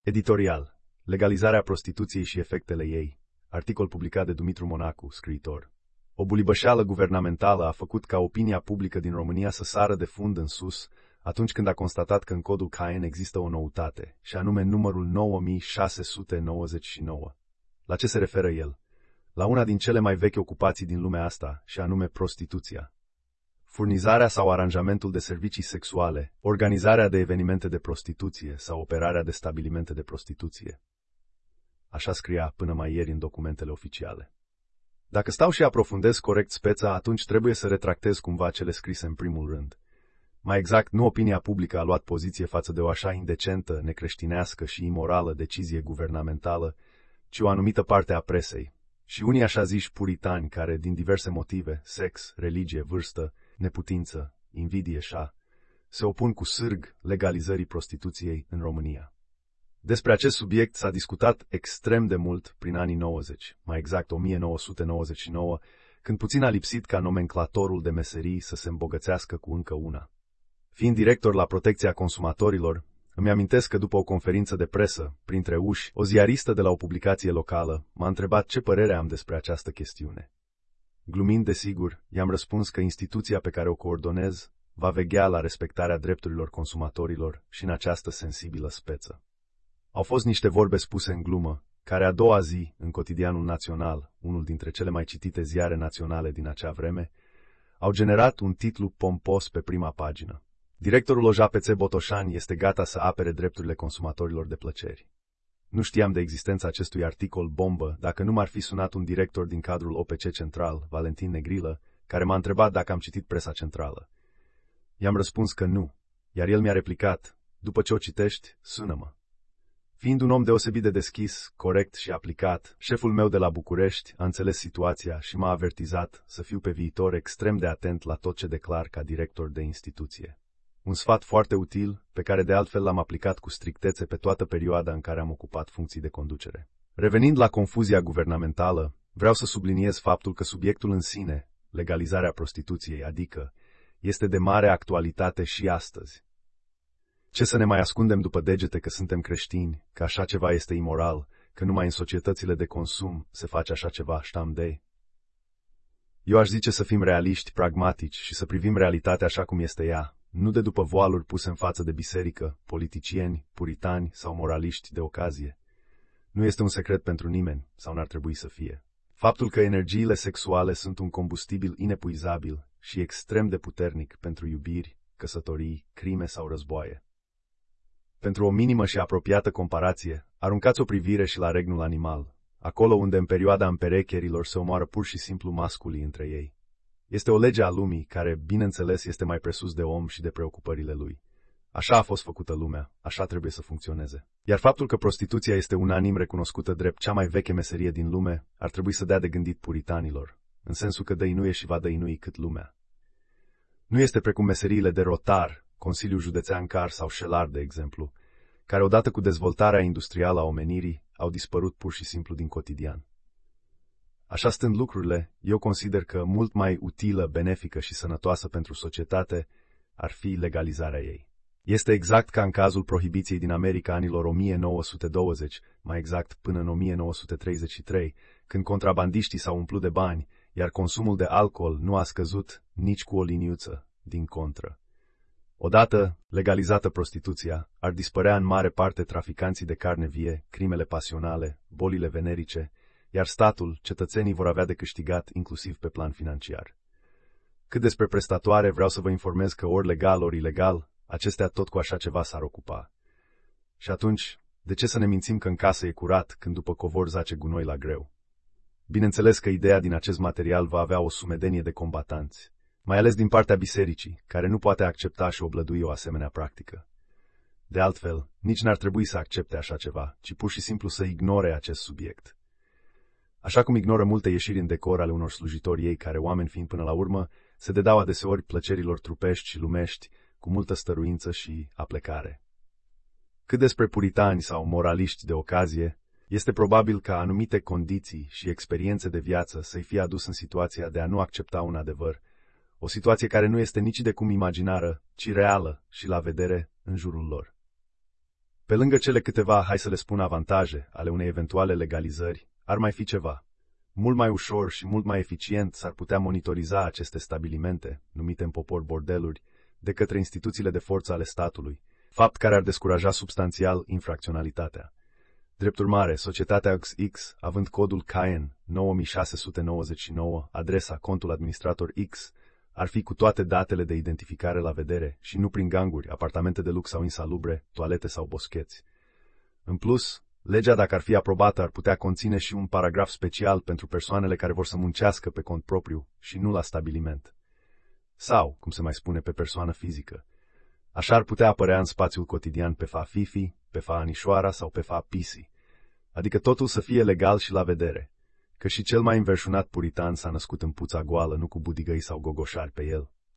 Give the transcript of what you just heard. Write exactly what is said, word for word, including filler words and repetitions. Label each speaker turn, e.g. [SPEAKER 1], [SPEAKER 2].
[SPEAKER 1] Editorial. Legalizarea prostituției și efectele ei. Articol publicat de Dumitru Monacu, scriitor. O bulibășeală guvernamentală a făcut ca opinia publică din România să sară de fund în sus atunci când a constatat că în codul Caen există o noutate, și anume numărul nouă mii șase sute nouăzeci și nouă. La ce se referă el? La una din cele mai vechi ocupații din lumea asta, și anume prostituția. Furnizarea sau aranjamentul de servicii sexuale, organizarea de evenimente de prostituție sau operarea de stabilimente de prostituție. Așa scria până mai ieri în documentele oficiale. Dacă stau și aprofundez corect speța, atunci trebuie să retractez cumva cele scrise în primul rând. Mai exact, nu opinia publică a luat poziție față de o așa indecentă, necreștinească și imorală decizie guvernamentală, ci o anumită parte a presei. Și unii așa ziși puritani care, din diverse motive, sex, religie, vârstă, neputință, invidie și a, se opun cu sârg legalizării prostituției în România. Despre acest subiect s-a discutat extrem de mult prin anii nouăzeci, mai exact o mie nouă sute nouăzeci și nouă, când puțin a lipsit ca nomenclatorul de meserii să se îmbogățească cu încă una. Fiind director la protecția consumatorilor, îmi amintesc că după o conferință de presă, printre uși, o ziaristă de la o publicație locală m-a întrebat ce părere am despre această chestiune. Glumind, desigur, i-am răspuns că instituția pe care o coordonez va veghea la respectarea drepturilor consumatorilor și în această sensibilă speță. Au fost niște vorbe spuse în glumă, care a doua zi, în Cotidianul Național, unul dintre cele mai citite ziare naționale din acea vreme, au generat un titlu pompos pe prima pagină. Directorul O J A P C Botoșan este gata să apere drepturile consumatorilor de plăceri. Nu știam de existența acestui articol bombă dacă nu m-ar fi sunat un director din cadrul O P C Central, Valentin Negrilă, care m-a întrebat dacă am citit presa centrală. I-am răspuns că nu, iar el mi-a replicat, după ce o citești, sună-mă. Fiind un om deosebit de deschis, corect și aplicat, șeful meu de la București a înțeles situația și m-a avertizat să fiu pe viitor extrem de atent la tot ce declar ca director de instituție. Un sfat foarte util, pe care de altfel l-am aplicat cu strictețe pe toată perioada în care am ocupat funcții de conducere. Revenind la confuzia guvernamentală, vreau să subliniez faptul că subiectul în sine, legalizarea prostituției, adică, este de mare actualitate și astăzi. Ce să ne mai ascundem după degete că suntem creștini, că așa ceva este imoral, că numai în societățile de consum se face așa ceva, ștam de. Eu aș zice să fim realiști, pragmatici și să privim realitatea așa cum este ea, nu de după voaluri puse în față de biserică, politicieni, puritani sau moraliști de ocazie. Nu este un secret pentru nimeni, sau n-ar trebui să fie. Faptul că energiile sexuale sunt un combustibil inepuizabil și extrem de puternic pentru iubiri, căsătorii, crime sau războaie. Pentru o minimă și apropiată comparație, aruncați o privire și la regnul animal, acolo unde în perioada împerecherilor se omoară pur și simplu masculii între ei. Este o lege a lumii care, bineînțeles, este mai presus de om și de preocupările lui. Așa a fost făcută lumea, așa trebuie să funcționeze. Iar faptul că prostituția este unanim recunoscută drept cea mai veche meserie din lume, ar trebui să dea de gândit puritanilor, în sensul că dăinuie și va dăinui cât lumea. Nu este precum meseriile de rotar, Consiliul Județean Car sau șelar, de exemplu, care odată cu dezvoltarea industrială a omenirii au dispărut pur și simplu din cotidian. Așa stând lucrurile, eu consider că mult mai utilă, benefică și sănătoasă pentru societate ar fi legalizarea ei. Este exact ca în cazul prohibiției din America anilor o mie nouă sute douăzeci, mai exact până în o mie nouă sute treizeci și trei, când contrabandiștii s-au umplut de bani, iar consumul de alcool nu a scăzut nici cu o liniuță, din contră. Odată legalizată prostituția, ar dispărea în mare parte traficanții de carne vie, crimele pasionale, bolile venerice, iar statul, cetățenii vor avea de câștigat inclusiv pe plan financiar. Cât despre prestatoare, vreau să vă informez că ori legal, ori ilegal, acestea tot cu așa ceva s-ar ocupa. Și atunci, de ce să ne mințim că în casă e curat, când după covor zace gunoi la greu? Bineînțeles că ideea din acest material va avea o sumedenie de combatanți, mai ales din partea bisericii, care nu poate accepta și oblădui o asemenea practică. De altfel, nici n-ar trebui să accepte așa ceva, ci pur și simplu să ignore acest subiect. Așa cum ignoră multe ieșiri în decor ale unor slujitori ei care, oameni fiind până la urmă, se dedau adeseori plăcerilor trupești și lumești, cu multă stăruință și aplecare. Cât despre puritani sau moraliști de ocazie, este probabil ca anumite condiții și experiențe de viață să-i fie adus în situația de a nu accepta un adevăr, o situație care nu este nici de cum imaginară, ci reală și la vedere în jurul lor. Pe lângă cele câteva, hai să le spun, avantaje ale unei eventuale legalizări, ar mai fi ceva. Mult mai ușor și mult mai eficient s-ar putea monitoriza aceste stabilimente, numite în popor bordeluri, de către instituțiile de forță ale statului, fapt care ar descuraja substanțial infracționalitatea. Drept urmare, societatea X X, având codul C A E N nouă mii șase sute nouăzeci și nouă, adresa contul administrator X, ar fi cu toate datele de identificare la vedere și nu prin ganguri, apartamente de lux sau insalubre, toalete sau boscheți. În plus, legea, dacă ar fi aprobată, ar putea conține și un paragraf special pentru persoanele care vor să muncească pe cont propriu și nu la stabiliment. Sau, cum se mai spune, pe persoană fizică. Așa ar putea apărea în spațiul cotidian pe fa Fifi, pe fa Anișoara sau pe fa Pisi. Adică totul să fie legal și la vedere, că și cel mai înverșunat puritan s-a născut în puța goală, nu cu budigăi sau gogoșari pe el.